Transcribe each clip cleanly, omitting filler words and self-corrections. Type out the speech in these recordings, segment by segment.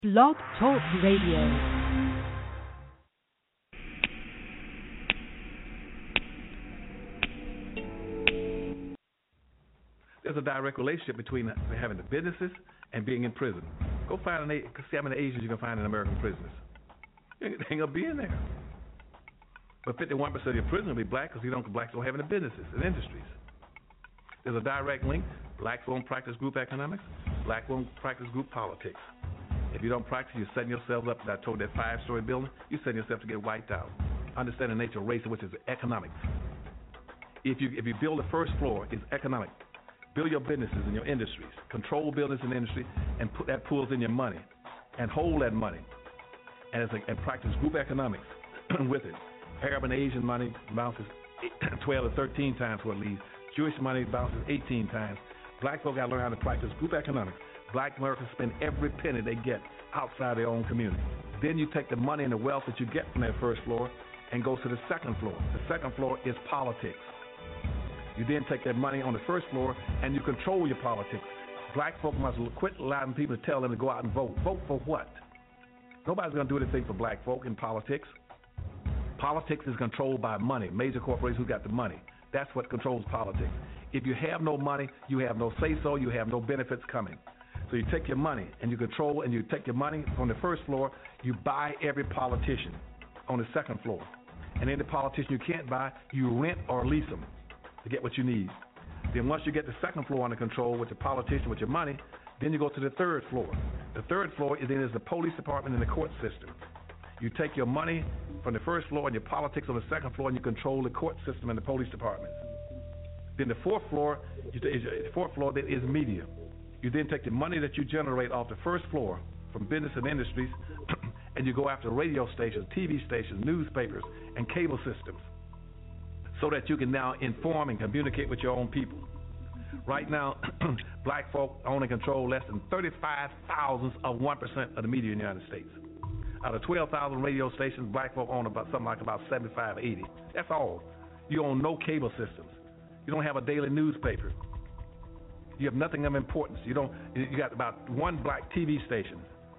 Blog Talk Radio. There's a direct relationship between having the businesses and being in prison. Go find see how many Asians you can find in American prisons. They ain't gonna be in there. But 51% of your prisoners will be black because blacks don't have any businesses and industries. There's a direct link. Blacks won't practice group economics. Blacks won't practice group politics. If you don't practice, you're setting yourself up. I told that 5-story building, you're setting yourself to get wiped out. Understand the nature of race, which is economics. If you build the first floor, it's economic. Build your businesses and your industries. Control business and industry, and put that pulls in your money, and hold that money, and practice group economics with it. Arab and Asian money bounces 12 to 13 times what it leaves. Jewish money bounces 18 times. Black folk got to learn how to practice group economics. Black Americans spend every penny they get outside their own community. Then you take the money and the wealth that you get from that first floor and go to the second floor. The second floor is politics. You then take that money on the first floor and you control your politics. Black folk must quit allowing people to tell them to go out and vote. Vote for what? Nobody's going to do anything for black folk in politics. Politics is controlled by money. Major corporations who got the money. That's what controls politics. If you have no money, you have no say-so, you have no benefits coming. So you take your money and you control, and you take your money from the first floor, you buy every politician on the second floor. And any politician you can't buy, you rent or lease them to get what you need. Then once you get the second floor under control with the politician, with your money, then you go to the third floor. The third floor is the police department and the court system. You take your money from the first floor and your politics on the second floor, and you control the court system and the police department. Then the fourth floor then is media. You then take the money that you generate off the first floor from business and industries, and you go after radio stations, TV stations, newspapers, and cable systems, so that you can now inform and communicate with your own people. Right now, black folk own and control less than 35 thousandths of 1% of the media in the United States. Out of 12,000 radio stations, black folk own about 75, 80. That's all. You own no cable systems. You don't have a daily newspaper. You have nothing of importance. You got about one black TV station.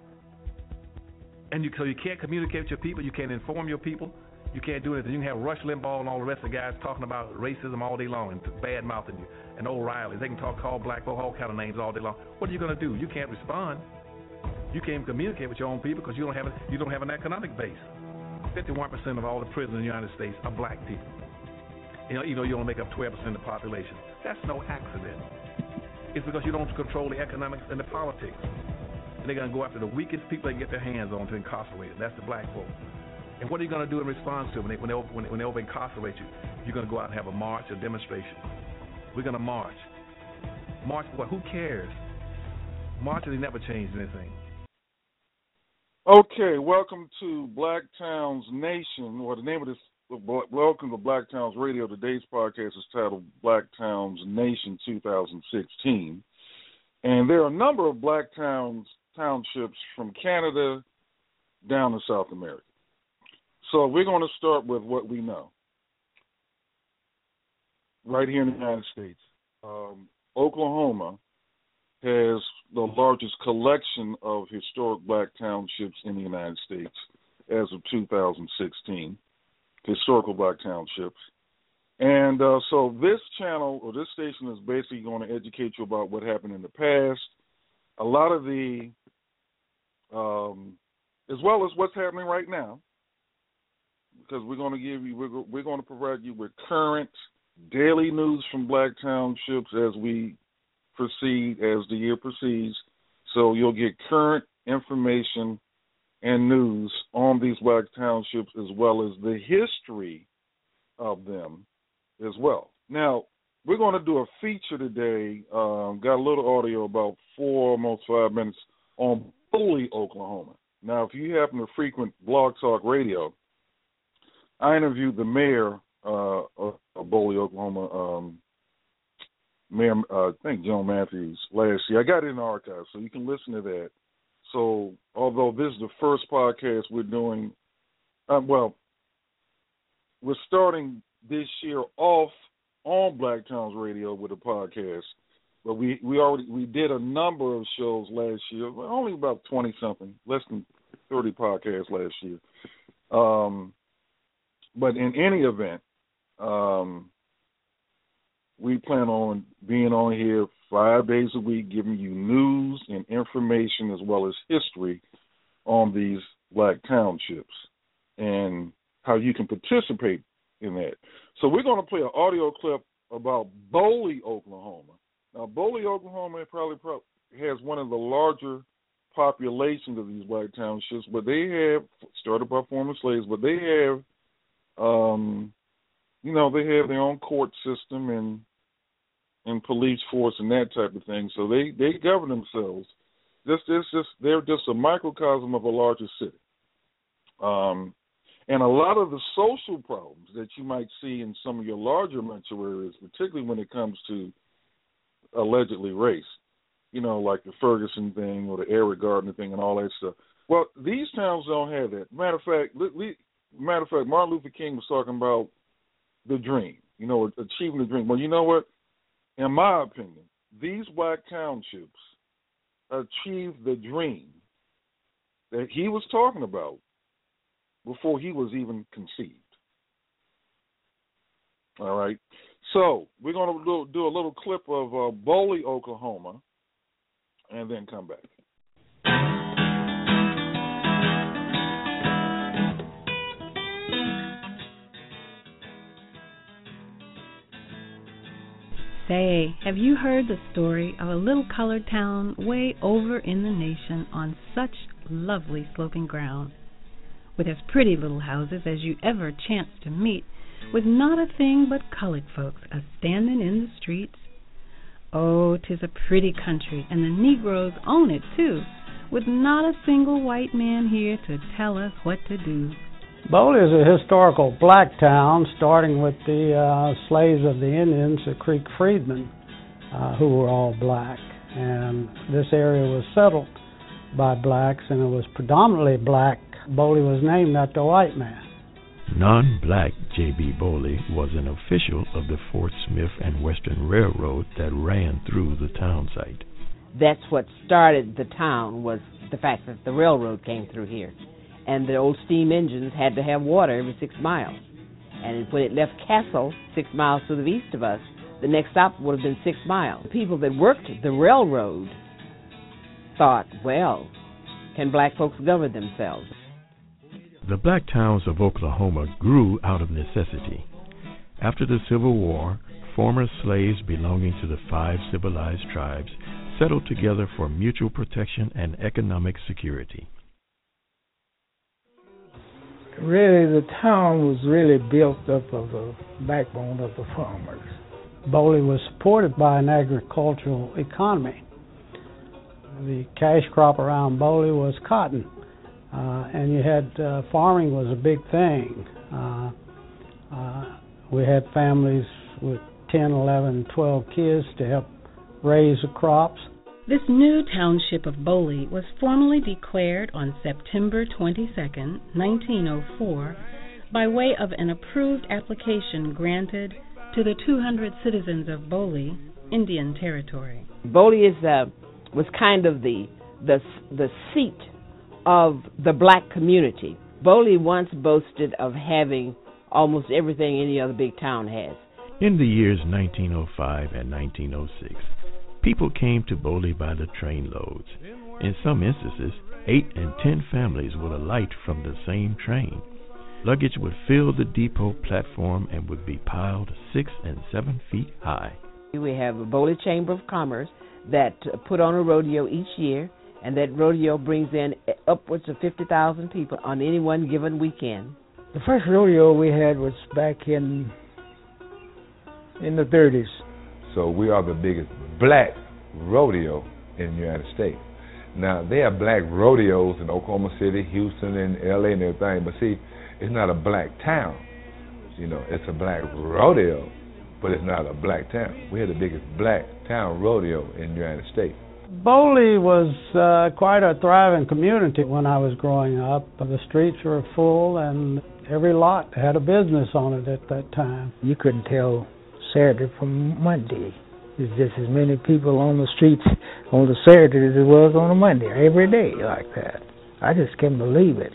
And so you can't communicate with your people. You can't inform your people. You can't do anything. You can have Rush Limbaugh and all the rest of the guys talking about racism all day long and bad-mouthing you. And O'Reilly. They can call black folk all kind of names all day long. What are you going to do? You can't respond. You can't communicate with your own people because you don't have an economic base. 51% of all the prisoners in the United States are black people. Even though you only make up 12% of the population. That's no accident. It's because you don't control the economics and the politics. And they're going to go after the weakest people they can get their hands on to incarcerate them. That's the black folk. And what are you going to do in response to them when they over-incarcerate you? You're going to go out and have a march, a demonstration. We're going to march. March for what? Who cares? Marching never changed anything. Okay, welcome to Black Towns Nation, or the name of this, welcome to Black Towns Radio. Today's podcast is titled Black Towns Nation 2016. And there are a number of black townships from Canada down to South America. So we're going to start with what we know. Right here in the United States, Oklahoma has the largest collection of historic black townships in the United States as of 2016, historical black townships. And so this channel or this station is basically going to educate you about what happened in the past, a lot of the, as well as what's happening right now, because we're going to provide you with current daily news from black townships as we proceed, as the year proceeds. So you'll get current information and news on these black townships as well as the history of them as well. Now, we're going to do a feature today, got a little audio, about almost 5 minutes, on Bully, Oklahoma. Now, if you happen to frequent Blog Talk Radio, I interviewed the mayor of Bully, Oklahoma, Mayor, I think Joan Matthews, last year. I got it in the archive, so you can listen to that. So, although this is the first podcast we're doing, we're starting this year off on Black Towns Radio with a podcast, but we did a number of shows last year, only about 20 something, less than 30 podcasts last year. But in any event, we plan on being on here 5 days a week, giving you news and information as well as history on these black townships and how you can participate in that. So we're going to play an audio clip about Boley, Oklahoma. Now, Boley, Oklahoma probably has one of the larger populations of these black townships, but they have, started by former slaves, but they have, they have their own court system and police force and that type of thing. So they govern themselves. They're just a microcosm of a larger city. And a lot of the social problems that you might see in some of your larger metro areas, particularly when it comes to allegedly race, like the Ferguson thing or the Eric Gardner thing and all that stuff. Well, these towns don't have that. Matter of fact, Martin Luther King was talking about the dream, achieving the dream. Well, you know what? In my opinion, these black townships achieved the dream that he was talking about before he was even conceived. All right. So we're going to do a little clip of Boley, Oklahoma, and then come back. Say, have you heard the story of a little colored town way over in the nation on such lovely sloping ground, with as pretty little houses as you ever chance to meet, with not a thing but colored folks a-standing in the streets? Oh, 'tis a pretty country, and the Negroes own it, too, with not a single white man here to tell us what to do. Boley is a historical black town, starting with the slaves of the Indians, the Creek freedmen, who were all black. And this area was settled by blacks, and it was predominantly black. Boley was named after a white man. Non-black J.B. Boley was an official of the Fort Smith and Western Railroad that ran through the town site. That's what started the town, was the fact that the railroad came through here. And the old steam engines had to have water every 6 miles. And when it left Castle, 6 miles to the east of us, the next stop would have been 6 miles. The people that worked the railroad thought, well, can black folks govern themselves? The black towns of Oklahoma grew out of necessity. After the Civil War, former slaves belonging to the 5 civilized tribes settled together for mutual protection and economic security. Really, the town was really built up of the backbone of the farmers. Boley was supported by an agricultural economy. The cash crop around Boley was cotton, and you had farming was a big thing. We had families with 10, 11, 12 kids to help raise the crops. This new township of Boley was formally declared on September 22, 1904, by way of an approved application granted to the 200 citizens of Boley, Indian Territory. Boley was kind of the seat of the black community. Boley once boasted of having almost everything any other big town has. In the years 1905 and 1906, people came to Boley by the trainloads. In some instances, 8 and 10 families would alight from the same train. Luggage would fill the depot platform and would be piled 6 and 7 feet high. We have a Boley Chamber of Commerce that put on a rodeo each year, and that rodeo brings in upwards of 50,000 people on any one given weekend. The first rodeo we had was back in the 30s. So we are the biggest black rodeo in the United States. Now, there are black rodeos in Oklahoma City, Houston, and L.A. and everything, but see, it's not a black town. It's a black rodeo, but it's not a black town. We had the biggest black town rodeo in the United States. Boley was quite a thriving community when I was growing up. The streets were full, and every lot had a business on it at that time. You couldn't tell Saturday from Monday. There's just as many people on the streets on the Saturday as there was on a Monday, every day like that. I just can't believe it.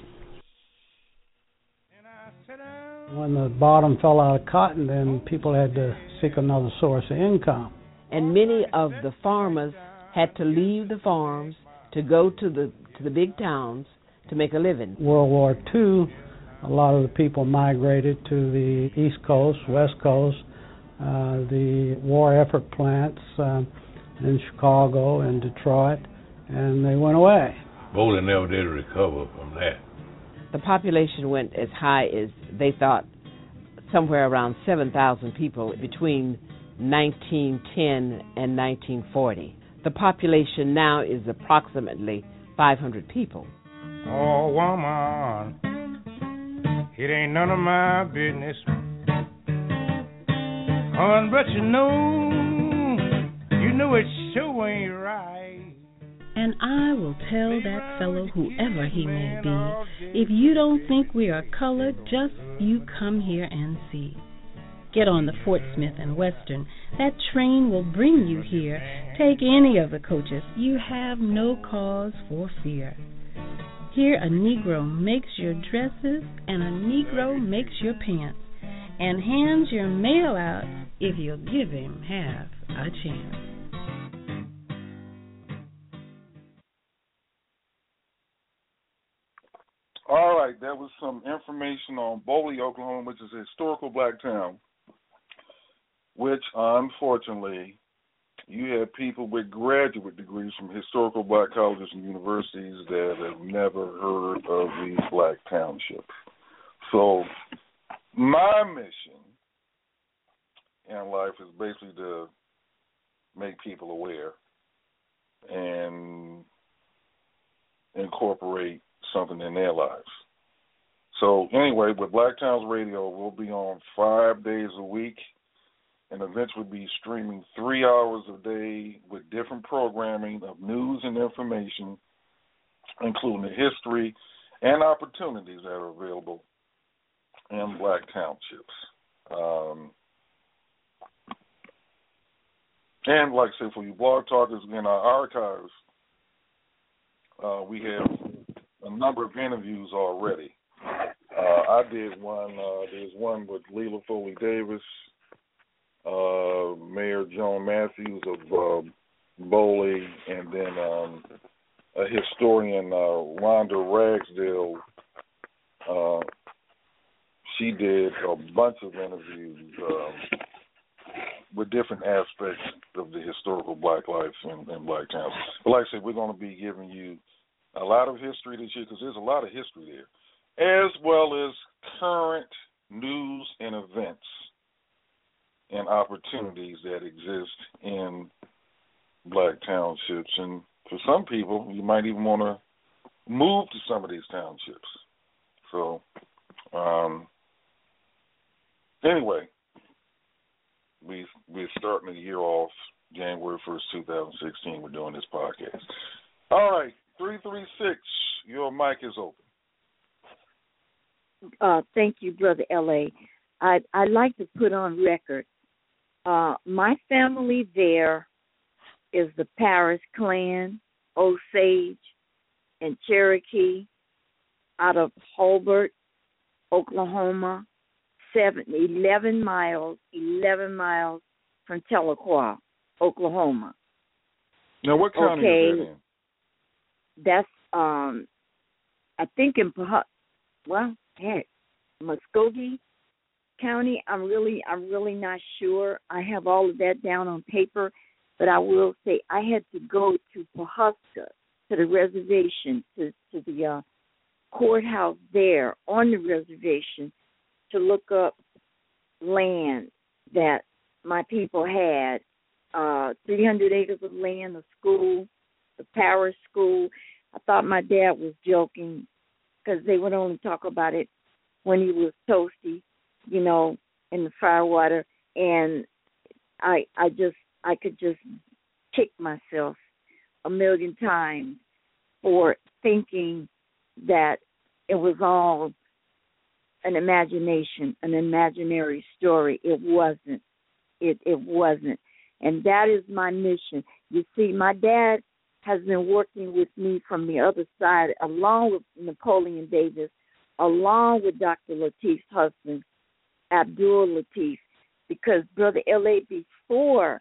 When the bottom fell out of cotton, then people had to seek another source of income. And many of the farmers had to leave the farms to go to the big towns to make a living. World War II, a lot of the people migrated to the East Coast, West Coast, the war effort plants in Chicago and Detroit, and they went away. Boley never did recover from that. The population went as high as they thought, somewhere around 7,000 people between 1910 and 1940. The population now is approximately 500 people. Oh, woman, it ain't none of my business. But you know it sure ain't right. And I will tell that fellow, whoever he may be, if you don't think we are colored, just you come here and see. Get on the Fort Smith and Western. That train will bring you here. Take any of the coaches. You have no cause for fear. Here a Negro makes your dresses and a Negro makes your pants and hands your mail out if you'll give him half a chance. All right, that was some information on Boley, Oklahoma, which is a historical black town, which, unfortunately, you have people with graduate degrees from historical black colleges and universities that have never heard of these black townships. So my mission in life is basically to make people aware and incorporate something in their lives. So anyway, with Black Towns Radio, we'll be on 5 days a week and eventually be streaming 3 hours a day with different programming of news and information, including the history and opportunities that are available in black townships. And like I said, for you blog talkers in our archives, we have a number of interviews already. I did one, there's one with Leila Foley Davis, Mayor Joan Matthews of Boley, and then a historian, Rhonda Ragsdale. She did a bunch of interviews with different aspects of the historical black life in black towns. But like I said, we're going to be giving you a lot of history this year because there's a lot of history there, as well as current news and events and opportunities that exist in black townships. And for some people, you might even want to move to some of these townships. So, anyway, we're starting the year off January 1st, 2016. We're doing this podcast. All right, 336, your mic is open. Thank you, Brother L.A. I'd like to put on record, my family there is the Paris clan, Osage, and Cherokee out of Hobart, Oklahoma, 11 miles from Tahlequah, Oklahoma. Now, what county is that in? That's, I think in, Muskogee County. I'm really not sure. I have all of that down on paper, but I will say I had to go to Pawhuska, to the reservation, to the courthouse there on the reservation to look up land that my people had, 300 acres of land, a school, the parish school. I thought my dad was joking because they would only talk about it when he was toasty, in the firewater. And I could just kick myself a million times for thinking that it was all an imagination, an imaginary story. It wasn't. It wasn't. And that is my mission. You see, my dad has been working with me from the other side, along with Napoleon Davis, along with Dr. Lateef's husband, Abdul Lateef, because Brother L.A., before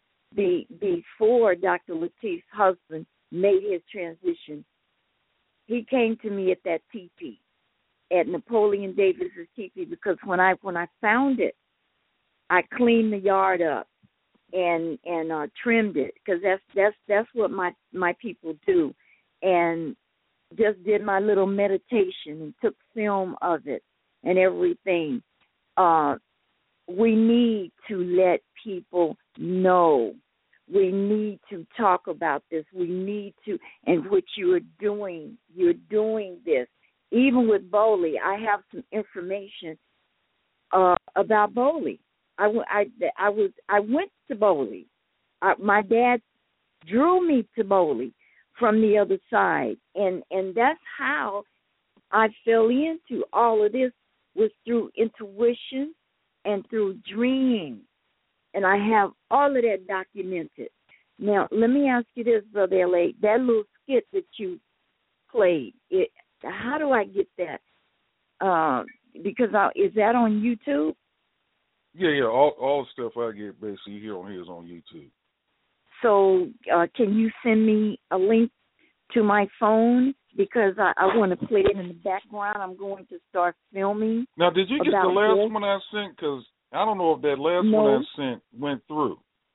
Dr. Lateef's husband made his transition, he came to me at that teepee, at Napoleon Davis's teepee, because when I found it, I cleaned the yard up and trimmed it, because that's what my people do, and just did my little meditation and took film of it and everything. We need to let people know. We need to talk about this. We need to, and what you're doing this. Even with Bowley, I have some information about Bowley. I went to Bowley. My dad drew me to Bowley from the other side, and that's how I fell into all of this, was through intuition and through dreaming. And I have all of that documented. Now, let me ask you this, Brother L.A., that little skit that you played, how do I get that? Because is that on YouTube? Yeah. All the stuff I get basically here on here is on YouTube. So can you send me a link to my phone? Because I want to play it in the background. I'm going to start filming. Now, did you get the last one I sent? Because I don't know if that last one I sent went through.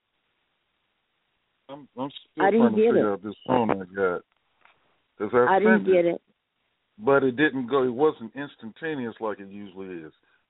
I'm still trying to figure out this phone I got. I didn't get it. But it didn't go. It wasn't instantaneous like it usually is.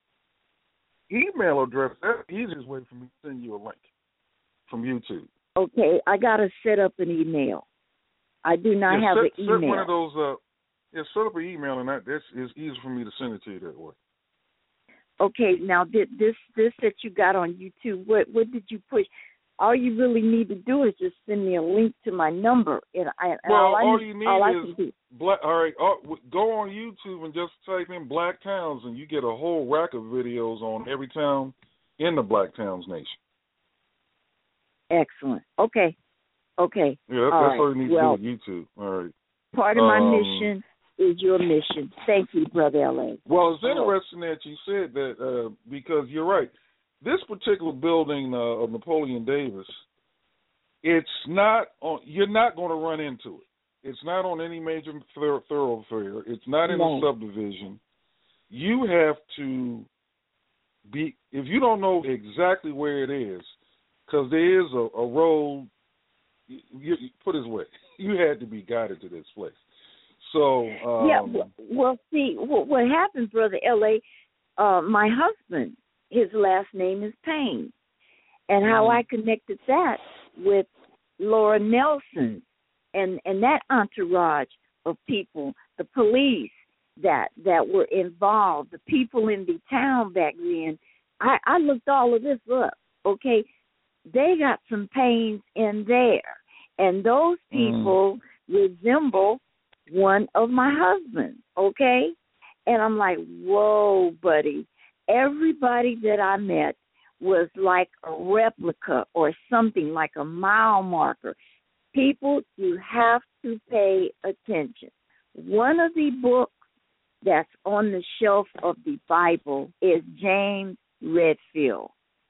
Email address, that's the easiest way for me to send you a link from YouTube. Okay, I got to set up an email. I do not have an email. Set one of those set up an email, and that's easy for me to send it to you that way. Okay, now this that you got on YouTube, what did you push? All you really need to do is just send me a link to my number, and all you need is black. All right, go on YouTube and just type in Black Towns, and you get a whole rack of videos on every town in the Black Towns Nation. Excellent. Okay. Yeah, that's all you need to do with YouTube. All right. Part of my mission is your mission. Thank you, Brother L.A. Well, it's interesting that you said that because you're right. This particular building of Napoleon Davis, it's not on. You're not going to run into it. It's not on any major thoroughfare. It's not in a subdivision. You have to be. If you don't know exactly where it is, because there is a road. You put it this way, you had to be guided to this place. So well, see, what happened, Brother L.A., my husband, his last name is Payne, and how I connected that with Laura Nelson and that entourage of people, the police that were involved, the people in the town back then. I looked all of this up, okay? They got some Paynes in there, and those people resemble one of my husbands, okay? And I'm like, whoa, buddy. Everybody that I met was like a replica or something, like a mile marker. People, you have to pay attention. One of the books that's on the shelf of the Bible is James Redfield,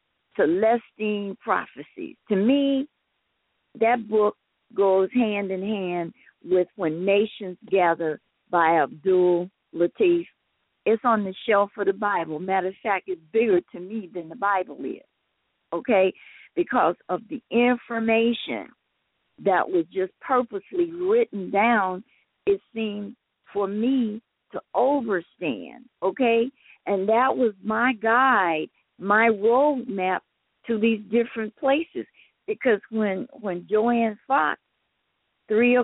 Celestine Prophecies. To me, that book goes hand in hand with When Nations Gather by Abdul Lateef. It's on the shelf of the Bible. Matter of fact, it's bigger to me than the Bible is, okay, because of the information that was just purposely written down, it seemed for me to overstand, okay? And that was my guide, my roadmap to these different places. Because when Joanne Fox, 3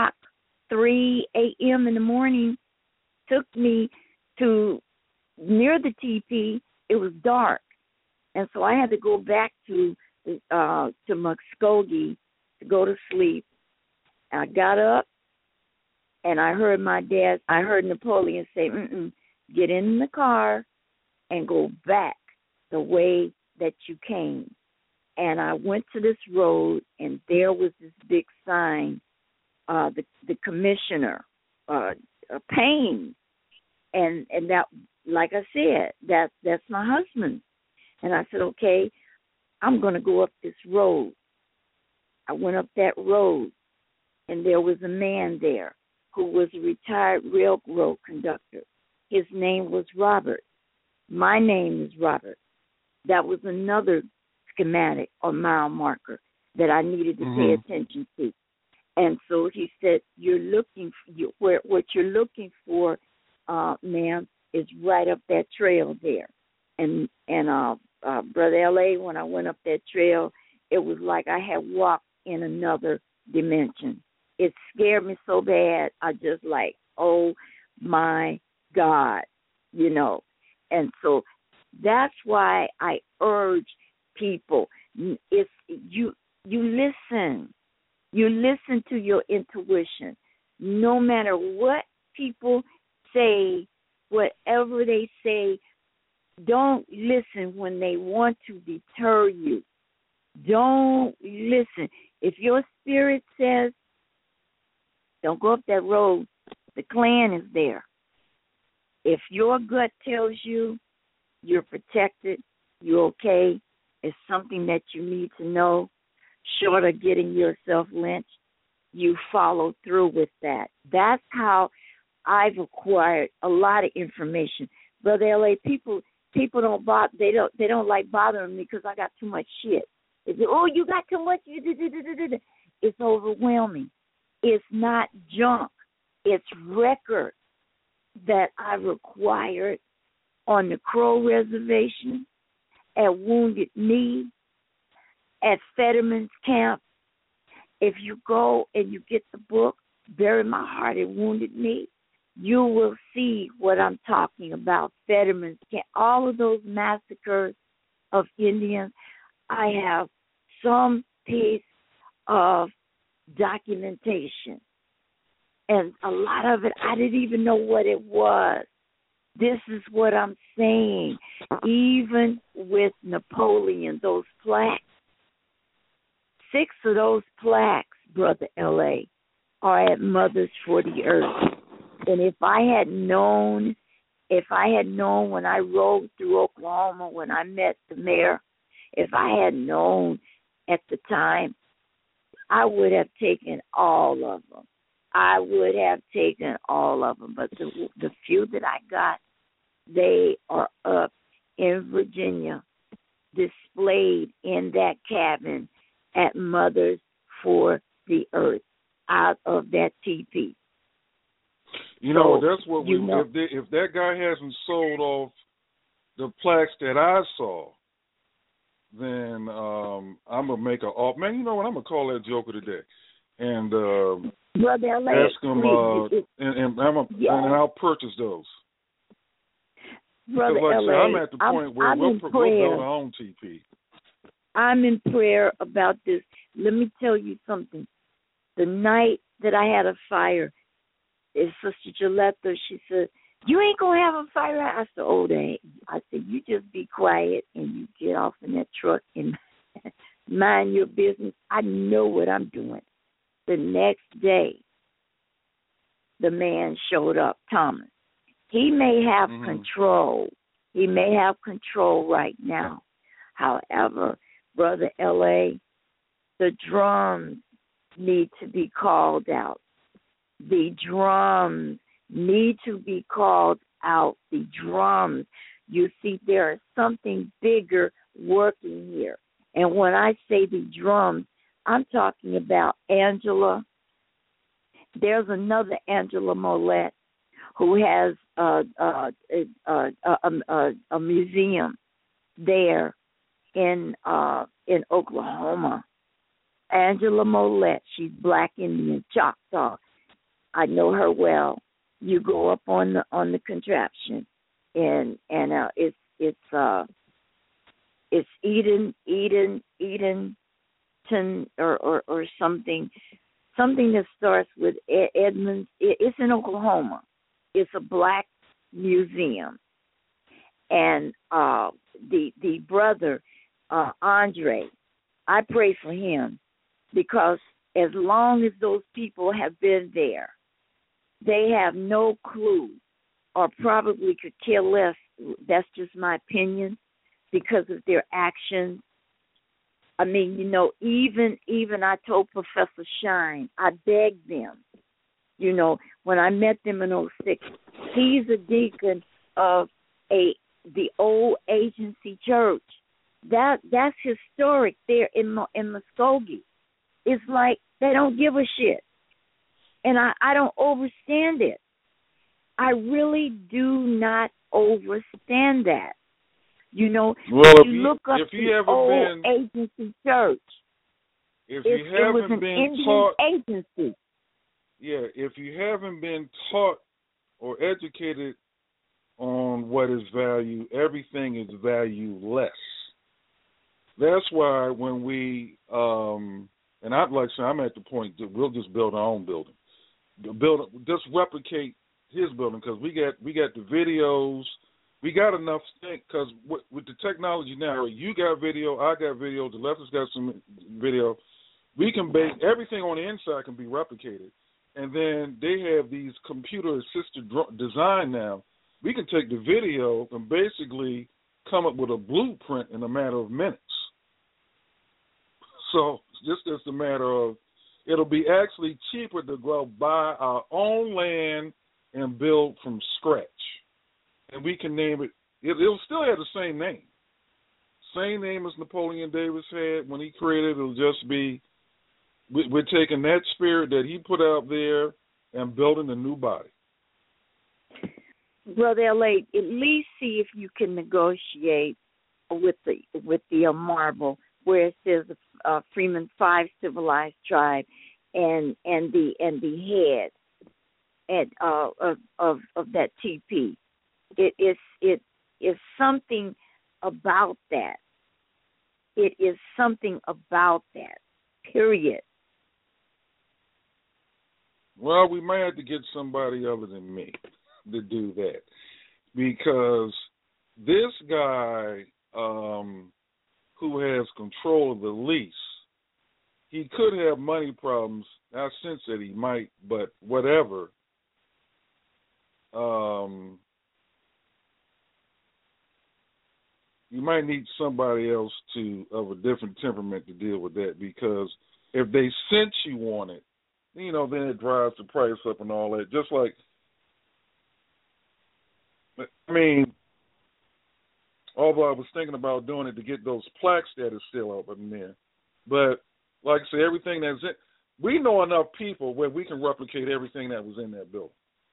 a.m. in the morning, took me to near the TP, it was dark. And so I had to go back to Muskogee to go to sleep. I got up, and I heard Napoleon say, get in the car and go back the way that you came. And I went to this road, and there was this big sign, the commissioner, Payne, and that, like I said, that's my husband. And I said, okay, I'm going to go up this road. I went up that road, and there was a man there who was a retired railroad conductor. His name was Robert. My name is Robert. That was another schematic or mile marker that I needed to pay attention to. And so he said, what you're looking for, ma'am, is right up that trail there. And Brother L.A., when I went up that trail, it was like I had walked in another dimension. It scared me so bad, I just like, oh, my God, And so that's why I urge people, if you listen. You listen to your intuition. No matter what people say, whatever they say, don't listen when they want to deter you. Don't listen. If your spirit says, don't go up that road, the Klan is there. If your gut tells you you're protected, you're okay, it's something that you need to know, short of getting yourself lynched, you follow through with that. That's how I've acquired a lot of information. Brother L.A., people don't bother. They don't like bothering me because I got too much shit. They say, oh, you got too much. It's overwhelming. It's not junk. It's records that I've acquired on the Crow Reservation, at Wounded Knee, at Fetterman's Camp. If you go and you get the book, Bury My Heart at Wounded Knee, you will see what I'm talking about. Fetterman's Camp, all of those massacres of Indians. I have some piece of documentation. And a lot of it, I didn't even know what it was. This is what I'm saying. Even with Napoleon, those plaques, 6 of those plaques, Brother L.A., are at Mothers for the Earth. And if I had known when I rode through Oklahoma, when I met the mayor, if I had known at the time, I would have taken all of them. But the few that I got, they are up in Virginia, displayed in that cabin at Mothers for the Earth, out of that teepee. That's what if that guy hasn't sold off the plaques that I saw, then I'm gonna make man. You know what? I'm gonna call that joker today, and Brother L.A., ask him, and I'll purchase those. Brother L.A., I'm at the point where we'll build our own TP. I'm in prayer about this. Let me tell you something. The night that I had a fire, Sister Gilletta, she said, you ain't going to have a fire? I said, oh, they. I said, you just be quiet and you get off in that truck and mind your business. I know what I'm doing. The next day, the man showed up, Thomas. He may have control. He may have control right now. However, Brother L.A., the drums need to be called out. The drums need to be called out. The drums. You see, there is something bigger working here. And when I say the drums, I'm talking about Angela. There's another Angela Mollett who has a museum there in Oklahoma. Angela Mollett, she's Black Indian, Choctaw. I know her well. You go up on the contraption, and it's Edenton or something that starts with Edmonds. It's in Oklahoma. It's a Black museum, and the brother Andre, I pray for him, because as long as those people have been there, they have no clue, or probably could care less. That's just my opinion, because of their actions. I mean, you know, even I told Professor Shine, I begged them, you know, when I met them in '06, he's a deacon of the old agency church. That's historic there in Muskogee. It's like they don't give a shit. And I don't understand it. I really do not understand that. You know, well, if you look up the old agency church, if you haven't been Indian taught, agency. Yeah, if you haven't been taught or educated on what is value, everything is valueless. That's why when we, and I'd like to say, I'm at the point that we'll just build our own building. Just replicate his building, because we got the videos. We got enough because with the technology now, you got video, I got video, the leftist got some video. We can base everything on the inside can be replicated, and then they have these computer-assisted design now. We can take the video and basically come up with a blueprint in a matter of minutes. So just as a matter of, it'll be actually cheaper to go buy our own land and build from scratch. And we can name it, it'll still have the same name. Same name as Napoleon Davis had when he created it. It'll just be, we're taking that spirit that he put out there and building a new body. Brother L.A., at least see if you can negotiate with the marble where it says Freeman 5 civilized tribe and the head of that TP. It is something about that. It is something about that. Period. Well, we might have to get somebody other than me to do that, because this guy who has control of the lease, he could have money problems. I sense that he might, but whatever. You might need somebody else of a different temperament to deal with that, because if they sense you want it, you know, then it drives the price up and all that. Just like, I mean, although I was thinking about doing it to get those plaques that are still up in there. But like I say, everything that's in, we know enough people where we can replicate everything that was in that building.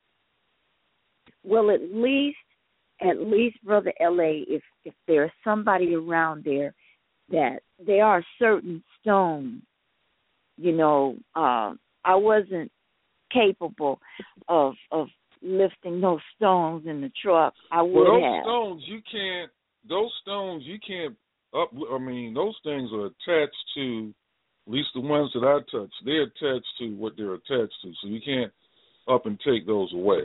Well, at least, Brother L.A., if there's somebody around there that there are certain stones, you know, I wasn't capable of lifting those stones in the truck. I would have. Those stones you can't I mean, those things are attached to, at least the ones that I touch, they're attached to what they're attached to, so you can't up and take those away.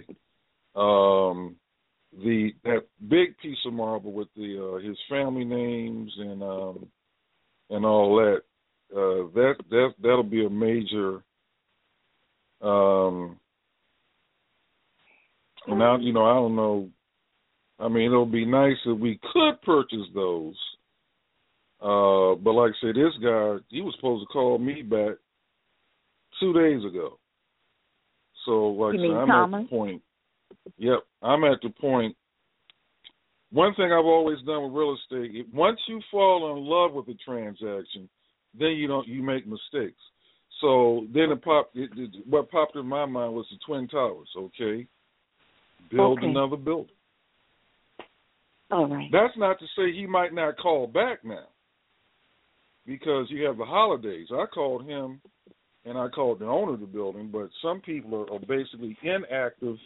That big piece of marble with his family names and all that, that'll be a major. Now, you know, I don't know. I mean, it'll be nice if we could purchase those. But like I said, this guy, he was supposed to call me back 2 days ago. So, like I said, I'm at the point. Yep, I'm at the point. One thing I've always done with real estate, once you fall in love with a transaction, then you make mistakes. So then what popped in my mind was the Twin Towers. Okay, build another building. All right. That's not to say he might not call back now, because you have the holidays. I called him, and I called the owner of the building, but some people are basically inactive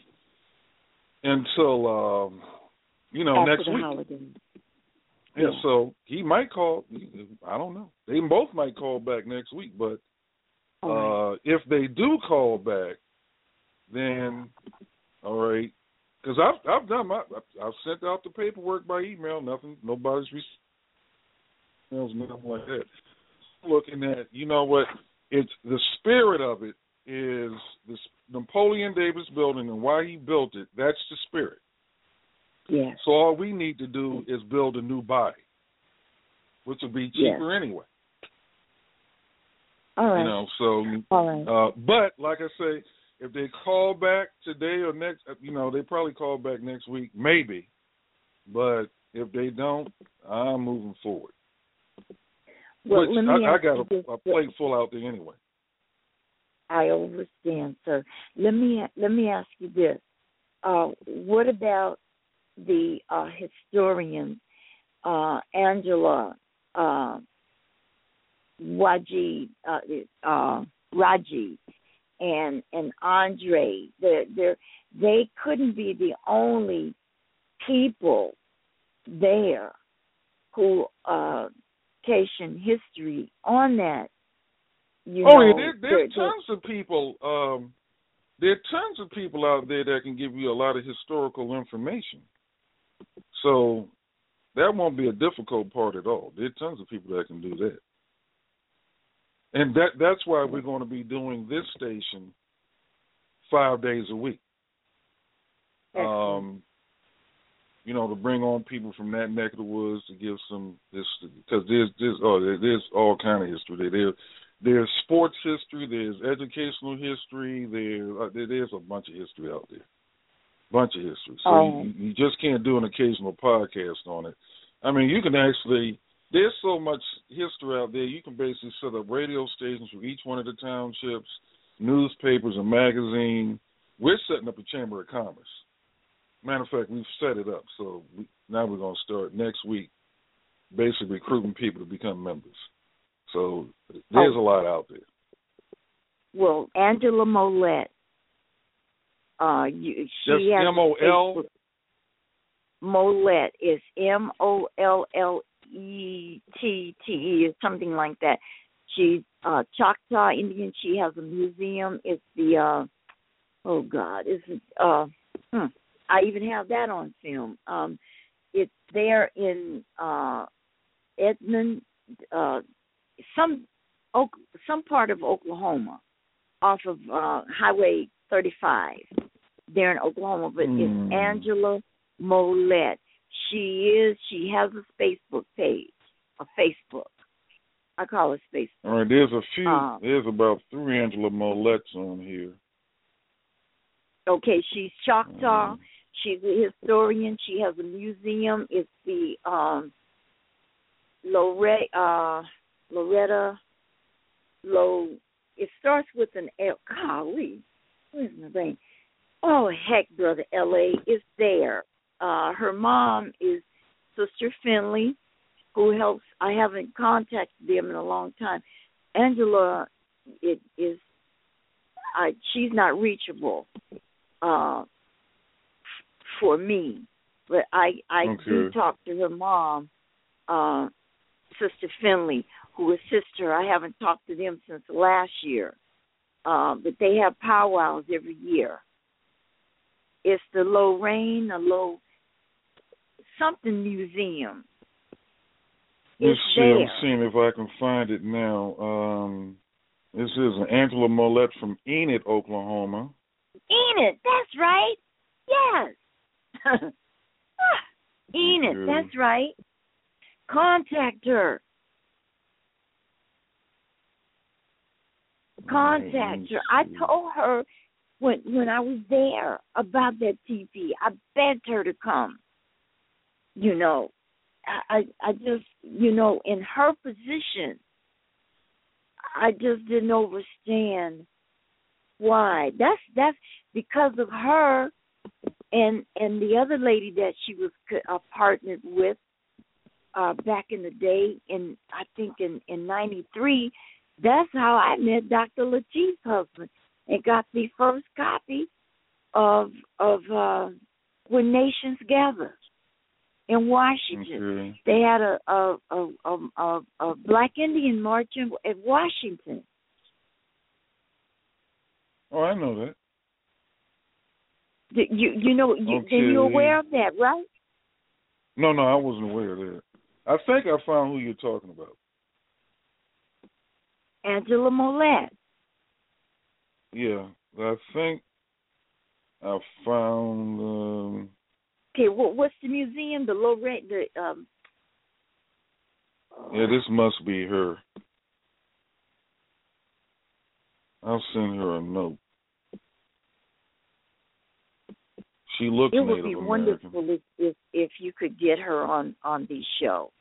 until next week. Holidays. Yeah, so he might call. I don't know. They both might call back next week, but if they do call back, then all right. Because I've done I've sent out the paperwork by email. Nobody's received emails, nothing like that. looking at, you know what? It's the spirit of it is this Napoleon Davis building and why he built it. That's the spirit. Yeah. So all we need to do is build a new body, which will be cheaper anyway. All right. You know, so. All right. But like I say, if they call back today or next, you know, they probably call back next week, maybe. But if they don't, I'm moving forward. Well, which let me I ask got you a plate full out there anyway. I understand, sir. Let me ask you this: what about the historian Angela Raji and Andre? They couldn't be the only people there who Haitian history on that. You know, yeah, there's tons of people. There are tons of people out there that can give you a lot of historical information. So that won't be a difficult part at all. There are tons of people that can do that. And that's why we're going to be doing this station 5 days a week. You know, to bring on people from that neck of the woods to give some history, because there's all kind of history there. There's sports history, there's educational history, there's a bunch of history out there. Bunch of history. So you just can't do an occasional podcast on it. I mean, you can actually, there's so much history out there, you can basically set up radio stations for each one of the townships, newspapers, and magazines. We're setting up a Chamber of Commerce. Matter of fact, we've set it up. So now we're going to start next week basically recruiting people to become members. So there's a lot out there. Well, Angela Mollett, she has M-O-L? Mollett is Mollette, or something like that. She's Choctaw Indian. She has a museum. It's the I even have that on film. It's there in Edmond, some part of Oklahoma, off of Highway 35, there in Oklahoma. But it's Angela Mollett. She has a Facebook page, a Facebook. I call it Facebook. All right, there's a few. There's about 3 Angela Molletts on here. Okay, she's Choctaw. She's a historian. She has a museum. It's the Loretta. It starts with an L. Golly, where's my brain? Oh heck, brother, L.A. is there. Her mom is Sister Finley, who helps. I haven't contacted them in a long time. Angela, she's not reachable for me, but I do talk to her mom, Sister Finley, who assists her. I haven't talked to them since last year, but they have powwows every year. It's the Lorraine, something museum. Let's see, I'm seeing if I can find it now. This is an Angela Mollett from Enid, Oklahoma. Enid, that's right. Yes. Enid, that's right. Contact her. Contact her. I told her when I was there about that TV. I begged her to come. You know, I just, you know, in her position, I just didn't understand why. That's because of her and the other lady that she was partnered with back in the day, I think in 93. That's how I met Dr. Lateef's husband and got the first copy of When Nations Gather in Washington. Okay. They had a Black Indian march at Washington. Oh, I know that. You know, you're aware of that, right? No, I wasn't aware of that. I think I found who you're talking about. Angela Mollett. Yeah, I think I found. Okay, what's the museum? The Lorette. Yeah, this must be her. I'll send her a note. She looks It Native would be American. wonderful if you could get her on the show.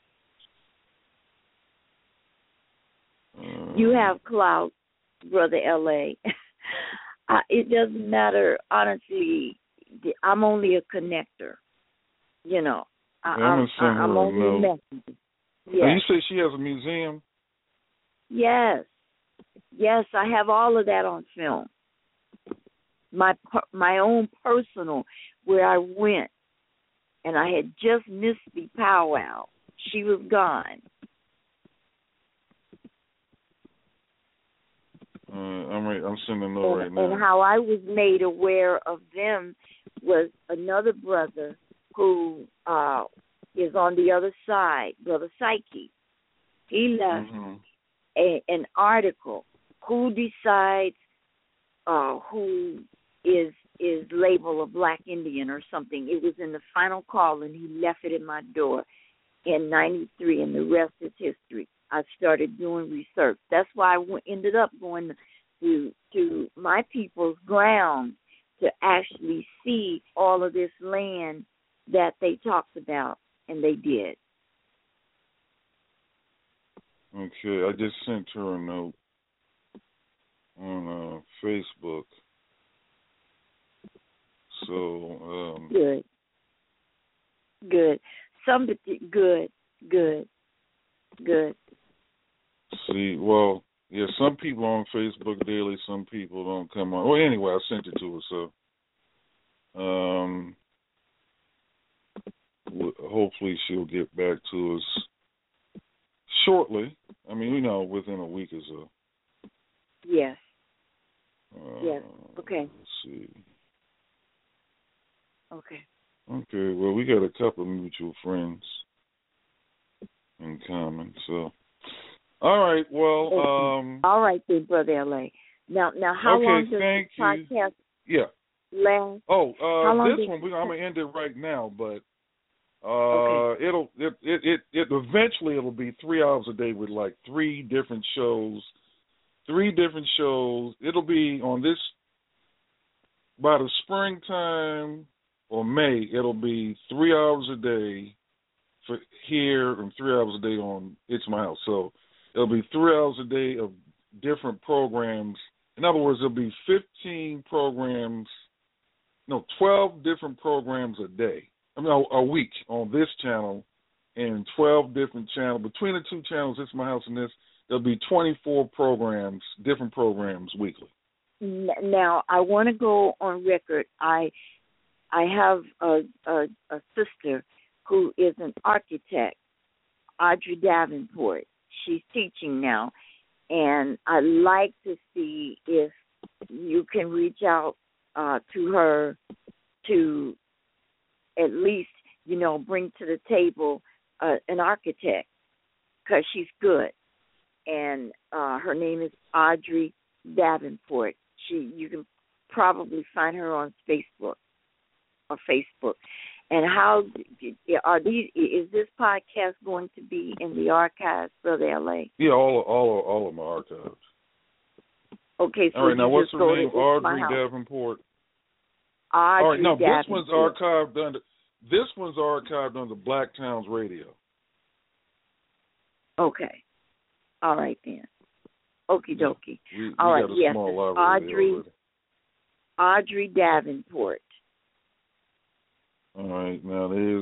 You have clout, Brother L.A. It doesn't matter, honestly. I'm only a connector. You know, I'm only a messenger. Yes. And you say she has a museum? Yes. Yes, I have all of that on film. My own personal, where I went, and I had just missed the powwow. She was gone. I'm sending a note right now. And how I was made aware of them was another brother who is on the other side, Brother Psyche. He left an article. Who decides who is labeled a Black Indian or something? It was in the final call, and he left it in my door in '93, and the rest is history. I started doing research. That's why I ended up going to my people's ground to actually see all of this land that they talked about, and they did. Okay, I just sent her a note on Facebook. So good. Somebody good. See, well, yeah, some people on Facebook daily, some people don't come on. Well, anyway, I sent it to her, so hopefully she'll get back to us shortly. I mean, within a week or so. Yes. Yes. Okay. Let's see. Okay. Okay. Well, we got a couple of mutual friends in common, so. All right. Well. All right, then, Brother L.A. Now, how long does this podcast last? Oh, this one I'm gonna end it right now, but it'll eventually it'll be 3 hours a day with like three different shows. It'll be on this by the springtime or May. It'll be 3 hours a day for here and 3 hours a day on It's My House. So it'll be 3 hours a day of different programs. In other words, there'll be 12 different programs a day. A week on this channel and 12 different channels. Between the two channels, It's My House and this, there'll be 24 programs, different programs weekly. Now, I want to go on record. I have a sister who is an architect, Audrey Davenport. She's teaching now, and I'd like to see if you can reach out to her to at least, bring to the table an architect, because she's good. And her name is Audrey Davenport. You can probably find her on Facebook. And how is this podcast going to be in the archives, Brother L.A.? Yeah, all of them are archived. Okay, so all right. Now, what's her name? Audrey Davenport. All right. No, this one's archived under. This one's archived under Black Towns Radio. Okay. All right then. Okie dokie. We all right. Got a Yes. small library Audrey Davenport. All right. Now there's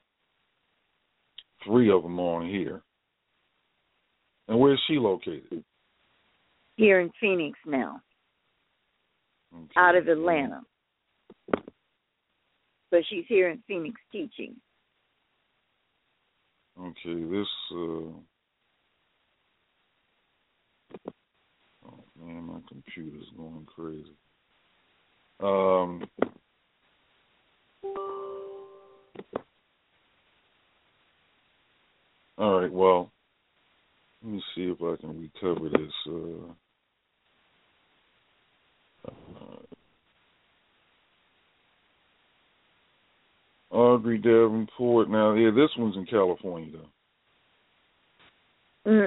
3 of them on here. And where's she located? Here in Phoenix now. Okay. Out of Atlanta. But she's here in Phoenix teaching. Okay, this oh man, my computer's going crazy. All right, well, Let me see if I can recover this. Audrey Davenport. Now, yeah, this one's in California, though.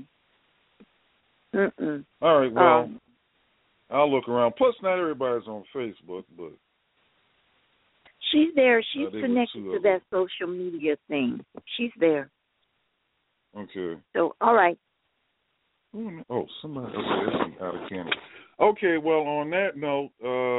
All right, well, I'll look around. Plus, not everybody's on Facebook, but... She's there. She's connected to that social media thing. She's there. Okay. So, all right. Oh, somebody. Okay, that's out of Canada. Okay, well, on that note,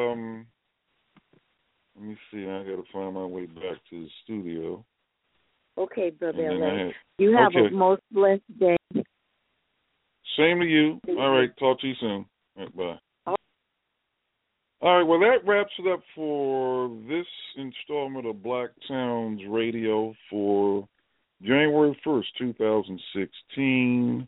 let me see. I got to find my way back to the studio. Okay, Brother L.A. You have a most blessed day. Same to you. All right, talk to you soon. All right, bye. All right, well, that wraps it up for this installment of Black Towns Radio for January 1st, 2016.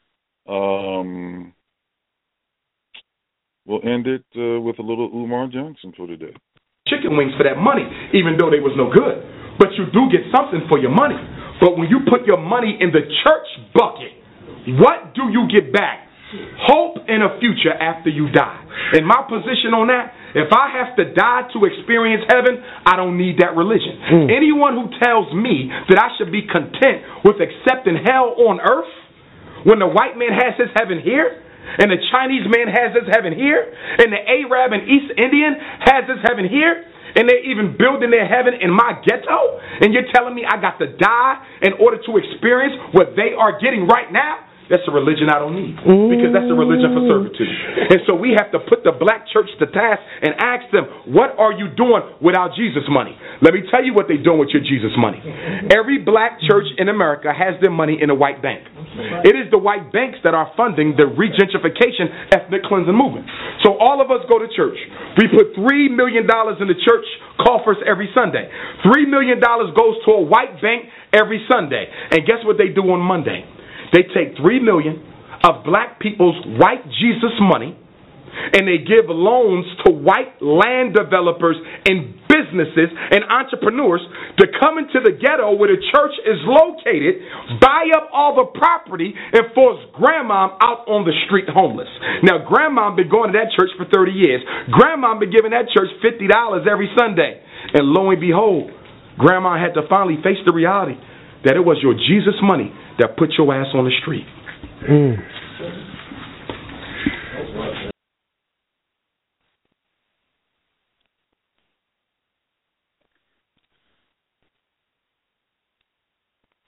We'll end it with a little Umar Johnson for today. Chicken wings for that money, even though they was no good. But you do get something for your money. But when you put your money in the church bucket, what do you get back? Hope and a future after you die. In my position on that, if I have to die to experience heaven, I don't need that religion. Anyone who tells me that I should be content with accepting hell on earth when the white man has his heaven here, and the Chinese man has his heaven here, and the Arab and East Indian has his heaven here, and they're even building their heaven in my ghetto, and you're telling me I got to die in order to experience what they are getting right now? That's a religion I don't need, because that's a religion for servitude. And so we have to put the black church to task and ask them, what are you doing with our Jesus money? Let me tell you what they're doing with your Jesus money. Every black church in America has their money in a white bank. It is the white banks that are funding the regentrification ethnic cleansing movement. So all of us go to church. We put $3 million in the church coffers every Sunday. $3 million goes to a white bank every Sunday. And guess what they do on Monday? They take $3 million of black people's white Jesus money and they give loans to white land developers and businesses and entrepreneurs to come into the ghetto where the church is located, buy up all the property, and force grandma out on the street homeless. Now, grandma been going to that church for 30 years. Grandma been giving that church $50 every Sunday. And lo and behold, grandma had to finally face the reality that it was your Jesus money that put your ass on the street.